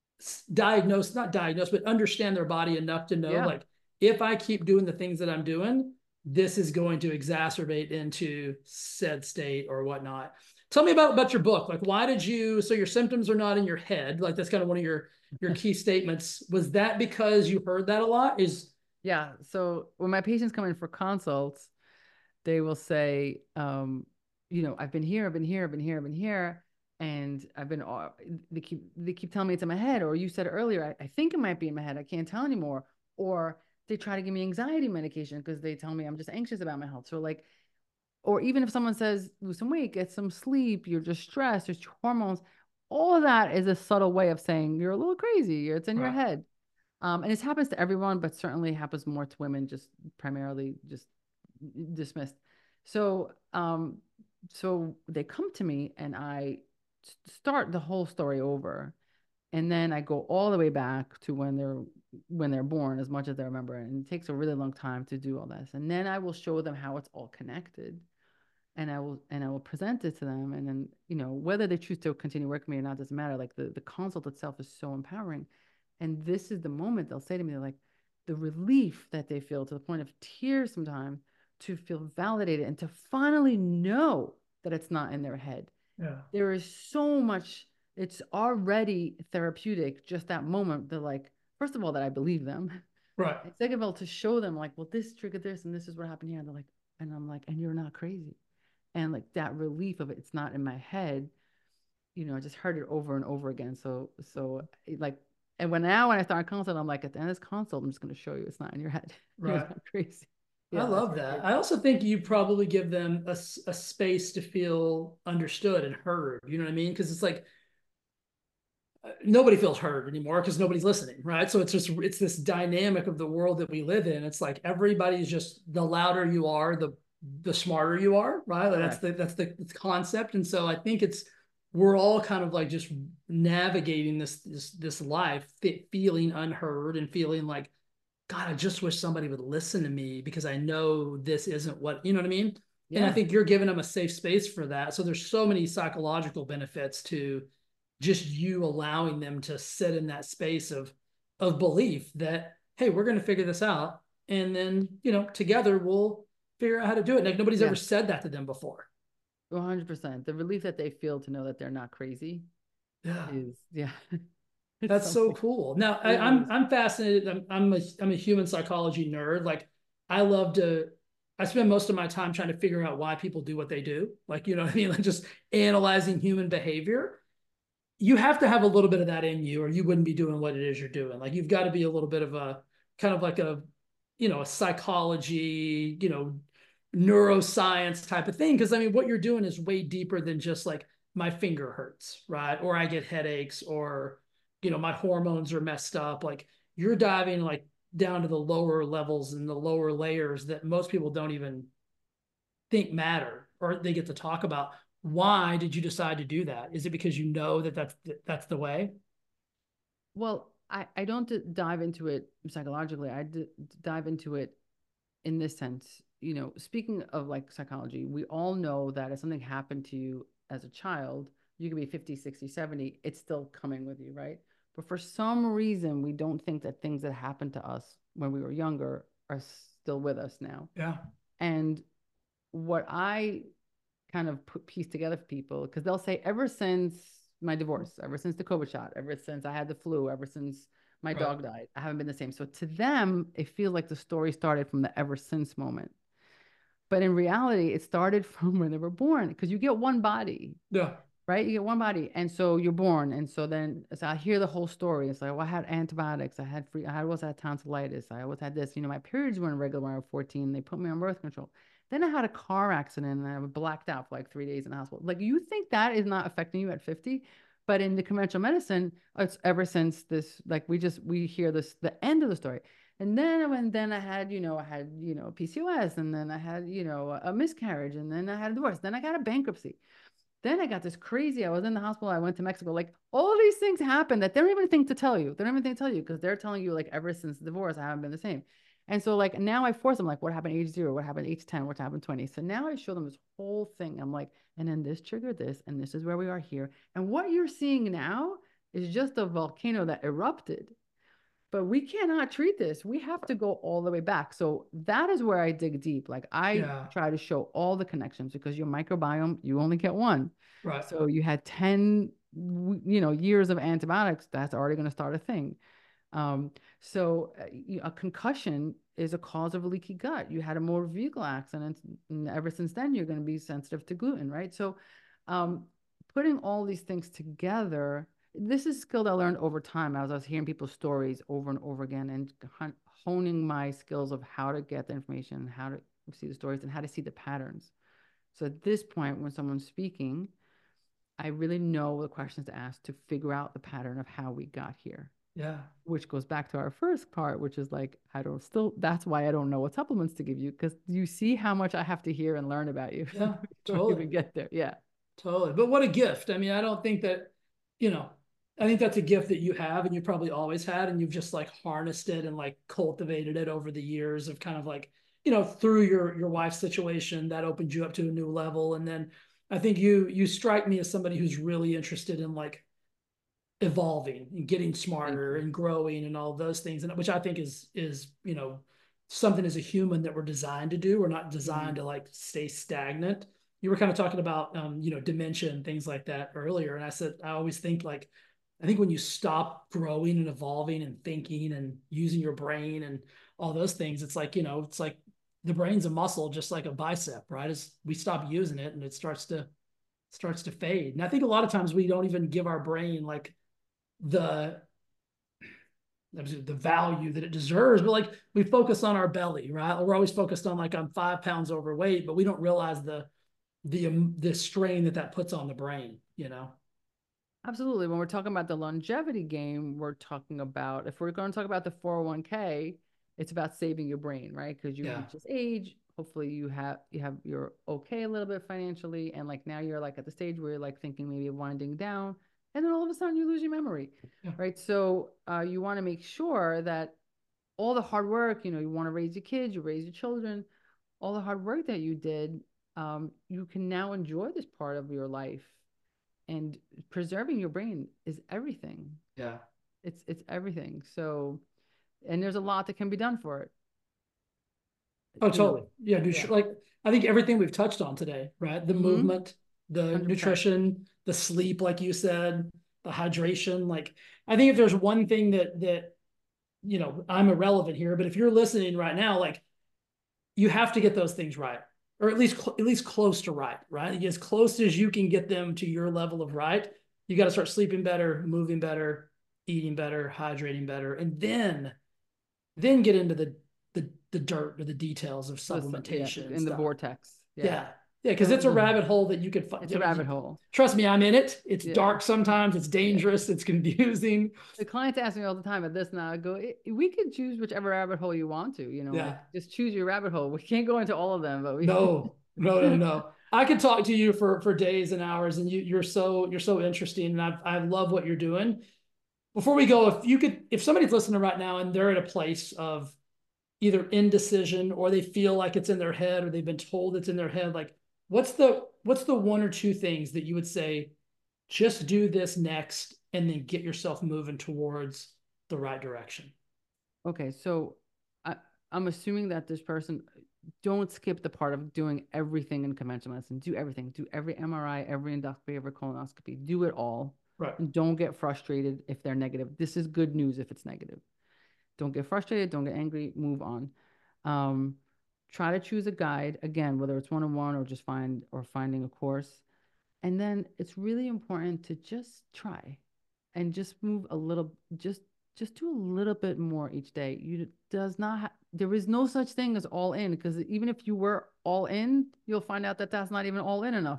diagnose, not diagnose, but understand their body enough to know, Yeah. like, if I keep doing the things that I'm doing, this is going to exacerbate into said state or whatnot. Tell me about, about your book. Like, why did you, so your symptoms are not in your head. Like that's kind of one of your, your key statements. Was that because you heard that a lot? Is Yeah. So when my patients come in for consults, they will say, um, you know, I've been here, I've been here, I've been here, I've been here. And I've been, uh, they keep, they keep telling me it's in my head. Or you said earlier, I, I think it might be in my head. I can't tell anymore. Or they try to give me anxiety medication because they tell me I'm just anxious about my health. So like, or even if someone says, lose some weight, get some sleep, you're just stressed, there's hormones, all of that is a subtle way of saying you're a little crazy, it's in your right. head. Um, and this happens to everyone, but certainly happens more to women, just primarily just dismissed. So, um, so they come to me and I start the whole story over. And then I go all the way back to when they're when they're born, as much as they remember. And it takes a really long time to do all this. And then I will show them how it's all connected. And I will and I will present it to them. And then, you know, whether they choose to continue working with me or not doesn't matter. Like the, the consult itself is so empowering. And this is the moment they'll say to me, they're like, the relief that they feel to the point of tears sometimes, to feel validated and to finally know that it's not in their head. Yeah. There is so much, it's already therapeutic, just that moment. They're like, first of all, that I believe them. Right. And second of all, to show them like, well, this triggered this and this is what happened here. And they're like, and I'm like, and you're not crazy. And like that relief of it, it's not in my head. You know, I just heard it over and over again. So, so like, and when now when I start a consult, I'm like, at the end of this consult, I'm just going to show you it's not in your head. You're Right. not crazy. I Yeah, love really that. is. I also think you probably give them a, a space to feel understood and heard. You know what I mean? Because it's like nobody feels heard anymore because nobody's listening, right? So it's just it's this dynamic of the world that we live in. It's like everybody's just the louder you are, the the smarter you are, right? Like that's the that's the concept. And so I think it's we're all kind of like just navigating this this this life, feeling unheard and feeling like, God, I just wish somebody would listen to me because I know this isn't what, you know what I mean? And I Yeah. think you're giving them a safe space for that. So there's so many psychological benefits to just you allowing them to sit in that space of of belief that, hey, we're going to figure this out. And then, you know, together we'll figure out how to do it. Like nobody's Yeah. ever said that to them before. one hundred percent. The relief that they feel to know that they're not crazy Yeah. is, yeah. It's That's so something. cool. Now It I, really I'm is. I'm fascinated. I'm I'm a I'm a human psychology nerd. Like I love to. I spend most of my time trying to figure out why people do what they do. Like you know what I mean. Like just analyzing human behavior. You have to have a little bit of that in you, or you wouldn't be doing what it is you're doing. Like you've got to be a little bit of a kind of like a you know a psychology you know neuroscience type of thing. Because I mean, what you're doing is way deeper than just like my finger hurts, right? Or I get headaches, or you know my hormones are messed up. Like you're diving like down to the lower levels and the lower layers that most people don't even think matter or they get to talk about. Why did you decide to do that? Is it because you know that that's that's the way? Well, I, I don't d- dive into it psychologically. I d- dive into it in this sense. You know, speaking of like psychology, we all know that if something happened to you as a child, you could be fifty, sixty, seventy, it's still coming with you, right? But for some reason, we don't think that things that happened to us when we were younger are still with us now. Yeah. And what I kind of put piece together for people, because they'll say, ever since my divorce, ever since the COVID shot, ever since I had the flu, ever since my Right. dog died, I haven't been the same. So to them, it feels like the story started from the ever since moment. But in reality, it started from when they were born, because you get one body, Yeah. right? You get one body. And so you're born. And so then so I hear the whole story. It's like, well, I had antibiotics. I had free, I always had tonsillitis. I always had this. You know, my periods weren't regular when I was fourteen. They put me on birth control. Then I had a car accident and I was blacked out for like three days in the hospital. Like, you think that is not affecting you at fifty? But in the conventional medicine, it's ever since this, like we just, we hear this, the end of the story. And then when then I had, you know, I had, you know, P C O S, and then I had, you know, a miscarriage, and then I had a divorce. Then I got a bankruptcy. Then I got this crazy, I was in the hospital, I went to Mexico. Like all these things happen that they don't even think to tell you. They don't even think to tell you because they're telling you like ever since the divorce, I haven't been the same. And so like now I force them like what happened at age zero, what happened at age ten, what happened twenty. So now I show them this whole thing. I'm like, and then this triggered this, and this is where we are here. And what you're seeing now is just a volcano that erupted. But we cannot treat this. We have to go all the way back. So that is where I dig deep. Like I Yeah. try to show all the connections because your microbiome, you only get one. Right. So you had ten, you know, years of antibiotics. That's already going to start a thing. Um, so uh, a concussion is a cause of a leaky gut. You had a motor vehicle accident, and ever since then, you're going to be sensitive to gluten, right? So um, putting all these things together, this is a skill that I learned over time as I was hearing people's stories over and over again and honing my skills of how to get the information, how to see the stories, and how to see the patterns. So at this point, when someone's speaking, I really know the questions to ask to figure out the pattern of how we got here. Yeah. Which goes back to our first part, which is like, I don't still, that's why I don't know what supplements to give you, because you see how much I have to hear and learn about you. Yeah, before totally. we even get there. Yeah. Totally. But what a gift. I mean, I don't think that, you know, I think that's a gift that you have and you probably always had, and you've just like harnessed it and like cultivated it over the years of kind of like, you know, through your your wife's situation that opened you up to a new level. And then I think you you strike me as somebody who's really interested in like evolving and getting smarter and growing and all those things, and which I think is is you know something as a human that we're designed to do. We're not designed mm-hmm. to like stay stagnant. You were kind of talking about um, you know dementia and things like that earlier, and I said I always think like I think when you stop growing and evolving and thinking and using your brain and all those things, it's like you know it's like the brain's a muscle, just like a bicep, right? As we stop using it and it starts to starts to fade. And I think a lot of times we don't even give our brain like the the value that it deserves, but like we focus on our belly, right? We're always focused on like I'm five pounds overweight, but we don't realize the the um, the strain that that puts on the brain, you know. Absolutely. When we're talking about the longevity game, we're talking about, if we're going to talk about the four oh one k, it's about saving your brain, right? Because you yeah. reach this age, hopefully you have you have you're okay a little bit financially, and like now you're like at the stage where you're like thinking maybe of winding down. And then all of a sudden you lose your memory, yeah. right? So uh, you want to make sure that all the hard work, you know, you want to raise your kids, you raise your children, all the hard work that you did, um, you can now enjoy this part of your life. And preserving your brain is everything. Yeah. It's it's everything. So, and there's a lot that can be done for it. Oh, totally. Know? Yeah, dude. Yeah. Like I think everything we've touched on today, right? The mm-hmm. movement, the one hundred percent nutrition, the sleep, like you said, the hydration. Like, I think if there's one thing that, that, you know, I'm irrelevant here, but if you're listening right now, like you have to get those things right, or at least, at least close to right, right? As close as you can get them to your level of right, you got to start sleeping better, moving better, eating better, hydrating better. And then, then get into the, the, the dirt or the details of supplementation. Yeah, in the vortex. Yeah. Yeah. Yeah, because it's a rabbit hole that you could find. It's a rabbit hole. Trust me, I'm in it. It's yeah. dark sometimes. It's dangerous. Yeah. It's confusing. The clients ask me all the time about this, and I go, we could choose whichever rabbit hole you want to. You know, yeah. like, just choose your rabbit hole. We can't go into all of them, but we. No, no, no, no. I could talk to you for for days and hours, and you you're so you're so interesting, and I I love what you're doing. Before we go, if you could, if somebody's listening right now and they're at a place of either indecision or they feel like it's in their head or they've been told it's in their head, like. What's the what's the one or two things that you would say, just do this next and then get yourself moving towards the right direction? Okay, so I, I'm assuming that this person, don't skip the part of doing everything in conventional medicine. Do everything. Do every M R I, every endoscopy, every colonoscopy. Do it all. Right. And don't get frustrated if they're negative. This is good news if it's negative. Don't get frustrated. Don't get angry. Move on. Um, Try to choose a guide, again, whether it's one-on-one or just find or finding a course. And then it's really important to just try and just move a little, just just do a little bit more each day. You does not ha- there is no such thing as all in, because even if you were all in, you'll find out that that's not even all in enough.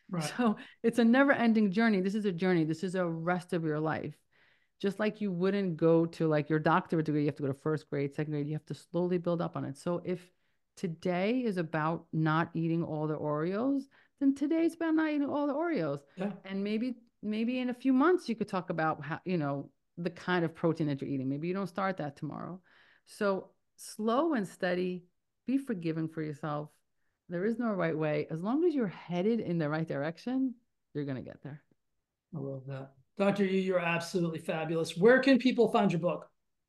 Right. So it's a never ending journey. This is a journey. This is a rest of your life. Just like you wouldn't go to like your doctorate degree, you have to go to first grade, second grade, you have to slowly build up on it. So if today is about not eating all the Oreos, then today's about not eating all the Oreos. Yeah. And maybe, maybe in a few months you could talk about how, you know, the kind of protein that you're eating. Maybe you don't start that tomorrow. So slow and steady, be forgiving for yourself. There is no right way. As long as you're headed in the right direction, you're going to get there. I love that. Doctor E, you're absolutely fabulous. Where can people find your book?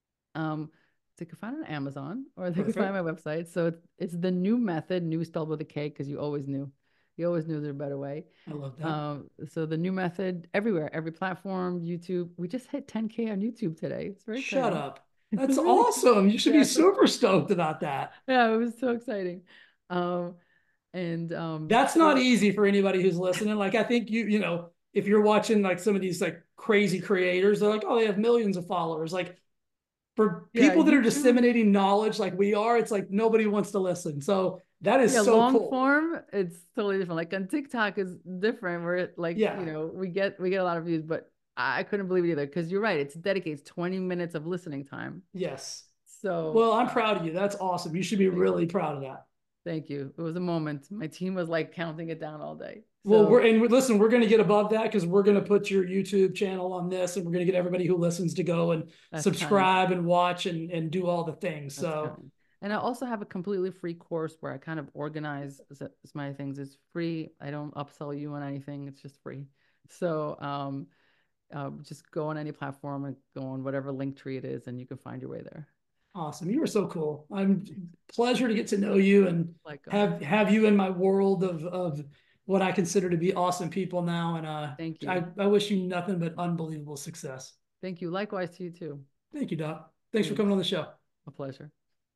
Um, they can find it on Amazon, or they Perfect. can find my website. So it's, it's The New Method, new spelled with a K, because you always knew. You always knew there's a better way. I love that. Um, so The New Method everywhere, every platform, YouTube. We just hit ten K on YouTube today. It's very Shut exciting. up. That's awesome. You should Yeah. be super stoked about that. Yeah, it was so exciting. Um, and um, That's so, not easy for anybody who's listening. Like, I think you, you know, if you're watching like some of these like crazy creators, they're like, oh, they have millions of followers. Like, for yeah, people that are YouTube, disseminating knowledge like we are, it's like nobody wants to listen. So that is yeah, so long cool. form, it's totally different. Like on TikTok is different, where it like, Yeah. you know, we get we get a lot of views, but I couldn't believe it either, because you're right, it's dedicates twenty minutes of listening time. Yes. So Well, I'm uh, proud of you. That's awesome. You should be really proud of that. thank you. It was a moment. My team was like counting it down all day. So, well, we're and listen, we're going to get above that, because we're going to put your YouTube channel on this, and we're going to get everybody who listens to go and subscribe kind. and watch and, and do all the things. That's so, kind. And I also have a completely free course where I kind of organize my things. It's free. I don't upsell you on anything. It's just free. So um, uh, just go on any platform and go on whatever link tree it is, and you can find your way there. Awesome. You were so cool. I'm pleasure to get to know you and like, uh, have have you in my world of of what I consider to be awesome people now. And uh, thank you. I, I wish you nothing but unbelievable success. Thank you. Likewise to you too. Thank you, Doc. Thanks, Thanks. for coming on the show. A pleasure.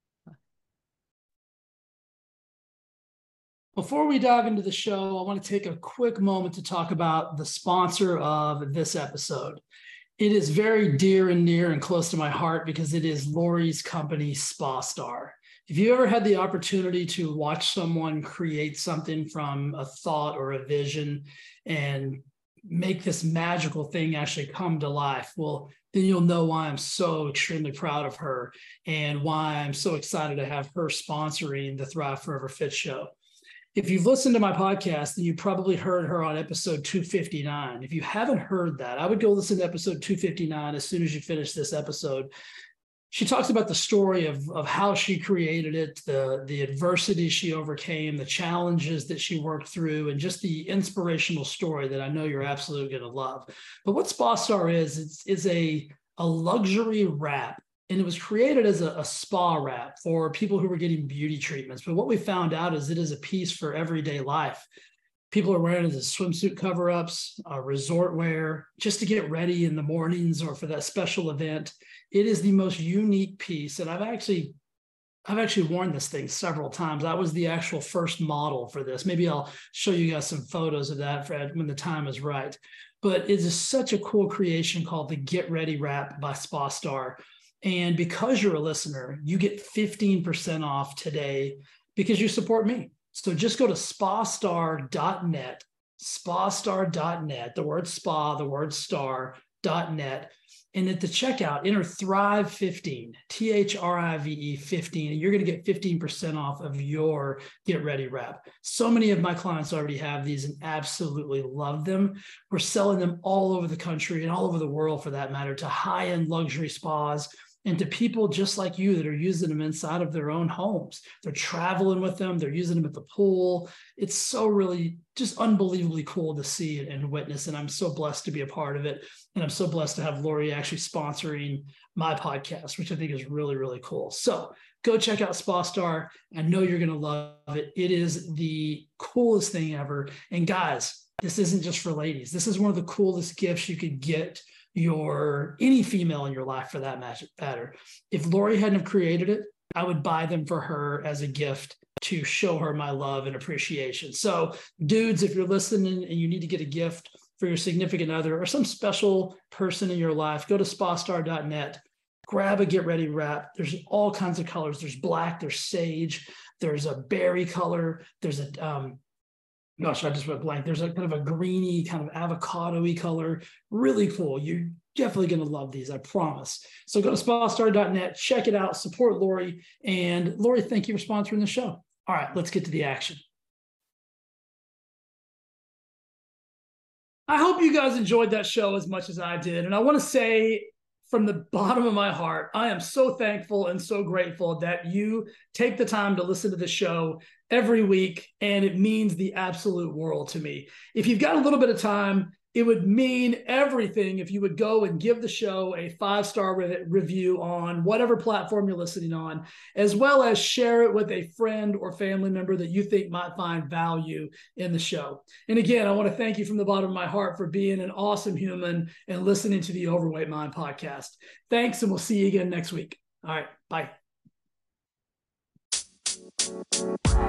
Before we dive into the show, I want to take a quick moment to talk about the sponsor of this episode. It is very dear and near and close to my heart because it is Lori's company, SpaStar. If you ever had the opportunity to watch someone create something from a thought or a vision and make this magical thing actually come to life, well, then you'll know why I'm so extremely proud of her and why I'm so excited to have her sponsoring the Thrive Forever Fit show. If you've listened to my podcast, then you probably heard her on episode two fifty-nine. If you haven't heard that, I would go listen to episode two fifty-nine as soon as you finish this episode. She talks about the story of, of how she created it, the, the adversity she overcame, the challenges that she worked through, and just the inspirational story that I know you're absolutely going to love. But what SpaStar is, it's, is a, a luxury wrap. And it was created as a, a spa wrap for people who were getting beauty treatments. But what we found out is it is a piece for everyday life. People are wearing it as swimsuit cover-ups, uh, resort wear, just to get ready in the mornings or for that special event. It is the most unique piece. And I've actually, I've actually worn this thing several times. I was the actual first model for this. Maybe I'll show you guys some photos of that, Fred, when the time is right. But it is such a cool creation called the Get Ready Wrap by SpaStar. And because you're a listener, you get fifteen percent off today because you support me. So just go to spastar dot net, spastar dot net, the word spa, the word star dot net. And at the checkout, enter Thrive fifteen, T H R I V E fifteen, and you're going to get fifteen percent off of your Get Ready Wrap. So many of my clients already have these and absolutely love them. We're selling them all over the country and all over the world, for that matter, to high-end luxury spas and to people just like you that are using them inside of their own homes. They're traveling with them. They're using them at the pool. It's so really just unbelievably cool to see and witness. And I'm so blessed to be a part of it. And I'm so blessed to have Lori actually sponsoring my podcast, which I think is really, really cool. So go check out SpaStar. I know you're going to love it. It is the coolest thing ever. And guys, this isn't just for ladies. This is one of the coolest gifts you could get your any female in your life, for that matter. If Lori hadn't have created it, I would buy them for her as a gift to show her my love and appreciation. So dudes, if you're listening and you need to get a gift for your significant other or some special person in your life, go to spastar dot net, grab a Get Ready Wrap. There's all kinds of colors. There's black, there's sage, there's a berry color, there's a um, gosh, I just went blank. There's a kind of a greeny, kind of avocado-y color. Really cool. You're definitely going to love these, I promise. So go to spa starter dot net, check it out, support Lori. And Lori, thank you for sponsoring the show. All right, let's get to the action. I hope you guys enjoyed that show as much as I did. And I want to say from the bottom of my heart, I am so thankful and so grateful that you take the time to listen to the show every week. And it means the absolute world to me. If you've got a little bit of time, it would mean everything if you would go and give the show a five-star re- review on whatever platform you're listening on, as well as share it with a friend or family member that you think might find value in the show. And again, I want to thank you from the bottom of my heart for being an awesome human and listening to the Overweight Mind podcast. Thanks, and we'll see you again next week. All right, bye.